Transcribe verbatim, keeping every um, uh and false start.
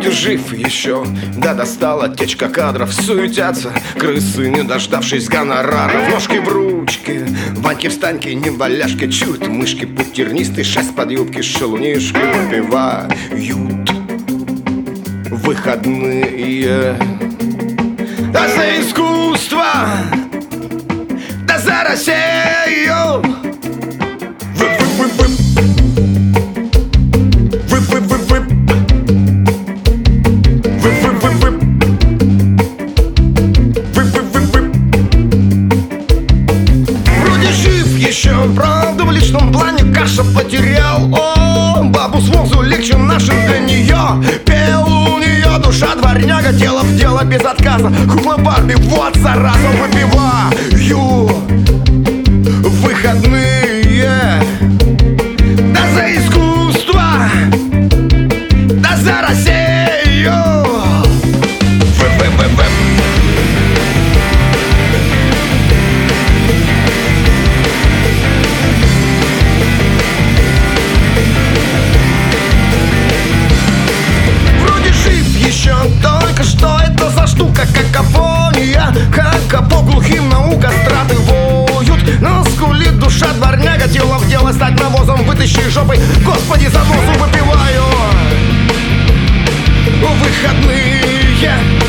Вроде жив еще, да достала течка кадров. Суетятся крысы, не дождавшись гонораров. Ножки в ручки, баньки встаньки, не валяшки. Чуют мышки, путь тернистый, шесть под юбки, шалунишки выпивают выходные. Да за искусство, да за Россию. Вып-вып-вып-вып. Вып-вып-вып-вып. Вып-вып-вып-вып. Вып-вып-вып-вып. Вроде жив еще, правда в личном плане каша потерял. О, бабу с возу легче нашим для нее. Пел у нее душа дворняга, тело в дело без отказа. Кукла Барби, вот зараза, выпиваю выходные. Да за искусство, да за Россию. Вып-вып-вып-вып. Вроде жив еще, только что это за штука? Какофония, как по глухим наука. Страты воют, но скулит душа дворняга. Тело в дело, стать навозом, вытащи жопой. Господи, за носу выпиваю выходные.